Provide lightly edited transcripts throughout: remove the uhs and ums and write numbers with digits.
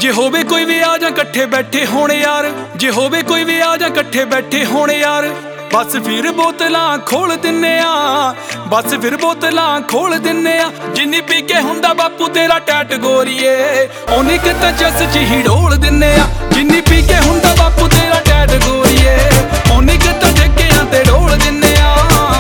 ਜੇ ਹੋਵੇ ਕੋਈ ਵੀ ਆ ਜਾਂ ਇਕੱਠੇ ਬੈਠੇ ਹੋਣ ਯਾਰ, ਜੇ ਹੋਵੇ ਕੋਈ ਵੀ ਆ ਜਾਂ ਇਕੱਠੇ ਬੈਠੇ ਹੋਣ ਯਾਰ, ਬਸ ਫਿਰ ਬੋਤਲਾਂ ਖੋਲ ਦਿੰਨੇ ਆ, ਬਸ ਫਿਰ ਬੋਤਲਾਂ ਖੋਲ ਦਿੰਨੇ ਆ। ਜਿੰਨੀ ਪੀ ਕੇ ਹੁੰਦਾ ਬਾਪੂ ਤੇਰਾ ਟੈਟ ਗੋਰੀਏ, ਓਨੀ ਕਿ ਤਾਂ ਜੱਸ ਚ ਹੀ ਢੋਲ ਦਿੰਨੇ ਆ। ਜਿੰਨੀ ਪੀ ਕੇ ਹੁੰਦਾ ਬਾਪੂ ਤੇਰਾ ਟੈਟ ਗੋਰੀਏ, ਓਨੀ ਕਿ ਤਾਂ ਠੇਕਿਆਂ ਤੇ ਢੋਲ ਦਿੰਨੇ ਆ।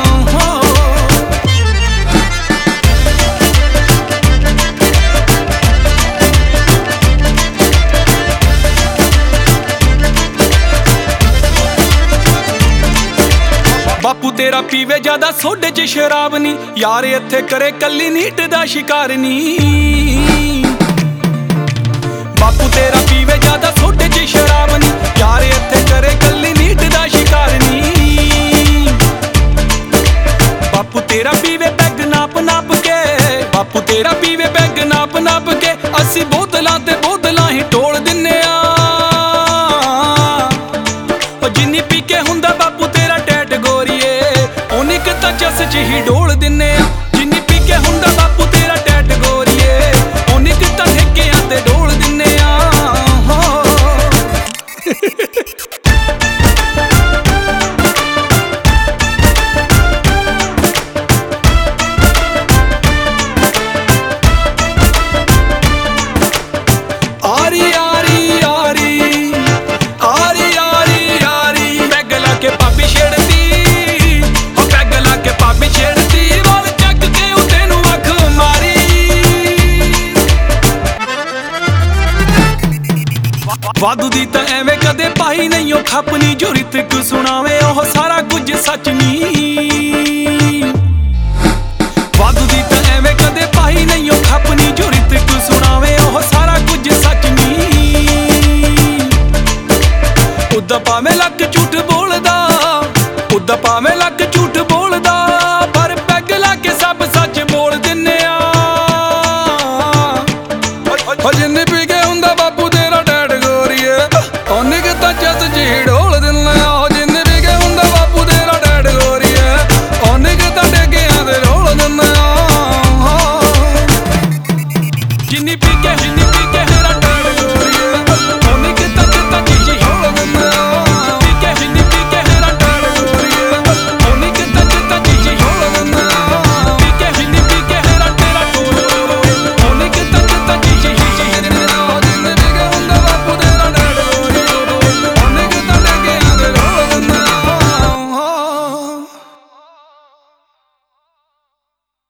ਬਾਪੂ ਤੇਰਾ ਪੀਵੇ ਜ਼ਿਆਦਾ ਸੋਡੇ ਚ ਸ਼ਰਾਬ ਨੀ, ਯਾਰ ਇੱਥੇ ਕਰੇ ਕੱਲੀ ਨੀਟ ਦਾ ਸ਼ਿਕਾਰ ਨੀ। ਬਾਪੂ ਤੇਰਾ ਪੀਵੇ ਜ਼ਿਆਦਾ ਸੋਡੇ ਚ ਸ਼ਰਾਬ ਨੀ, ਯਾਰ ਇੱਥੇ ਕਰੇ ਕੱਲੀ ਨੀਟ ਦਾ ਸ਼ਿਕਾਰ ਨੀ। ਬਾਪੂ ਤੇਰਾ ਪੀਵੇ ਪੈਗ ਨਾਪ ਨਾਪ ਕੇ, ਬਾਪੂ ਤੇਰਾ ਪੀਵੇ ਪੈਗ ਨਾਪ ਨਾਪ ਕੇ, ਅਸੀਂ ਬੋਤਲਾਂ ਤੇ ਬੋਤਲਾਂ ਹੀ ਢੋਲ ਦਿੰਨੇ ਆ। ਜਿੰਨੀ ਪੀ ਕੇ ਹੁੰਦਾ ਬਾਪੂ ਤੇਰਾ ਟੈਟ ਗੋਰੀਏ, ਓਨੀ ਕਿ ਤਾਂ ਜੱਸ ਚ ਹੀ ਢੋਲ ਦਿੰਨੇ ਆ। ਜਿੰਨੀ ਪੀ ਕੇ ਹੁੰਦਾ ਬਾਪੂ ਤੇਰਾ ਟੈਟ ਗੋਰੀਏ, ਓਨੀ ਕਿ ਤਾਂ ਠੇਕਿਆਂ ਤੇ ਢੋਲ ਦਿੰਨੇ ਆ। ਆਰੀ ਆਰੀ ਆਰੀ ਆਰੀ ਆਰੀ ਆਰੀ, ਪੈਗ ਲਾ ਕੇ ਪਾਪੀ ਛੇੜਦੀ, ਉਹ ਪੈਗ ਲਾ ਕੇ ਪਾਪੀ ਛੇੜਦੀ, ਵਾਲ ਚੱਕ ਕੇ ਉਹ ਤੈਨੂੰ ਅੱਖ ਮਾਰੀ। ਵਾਧੂ ਦੀ ਤਾਂ ਐਵੇਂ ਕਦੇ ਪਾਈ ਨਹੀਂ ਉਹ ਖਪਨੀ, ਜੋ ਰਿਤਕ ਸੁਣਾਵੇ ਉਹ ਸਾਰਾ ਕੁਝ ਸੱਚ ਨੀ। ਵਾਧੂ ਦੀ ਤਾਂ ਐਵੇਂ ਕਦੇ ਪਾਈ ਨਹੀਂ ਉਹ ਖਪਨੀ, ਜੋ ਰਿਤਕ ਸੁਣਾਵੇ ਉਹ ਸਾਰਾ ਕੁਝ ਸੱਚ ਨੀ। ਉਦਾਂ ਭਾਵੇਂ ਲੱਗ ਝੂਠ ਬੋਲਦਾ, ਉਦਾਂ ਭਾਵੇਂ ਲੱਗ ਝੂਠ ਬੋਲਦਾ, ਪਰ ਪੈਗ ਲਾ ਕੇ ਸਭ ਸੱਚ ਬੋਲ ਦਿੰਨੇ ਆ। ਜਿੰਨੀ ਪੀ ਕੇ ਹੁੰਦਾ ਬਾਪੂ ਤੇਰਾ ਟੈਟ ਗੋਰੀਏ, ਓਨੀ ਕਿ ਤਾਂ ਜੱਸ ਚ ਹੀ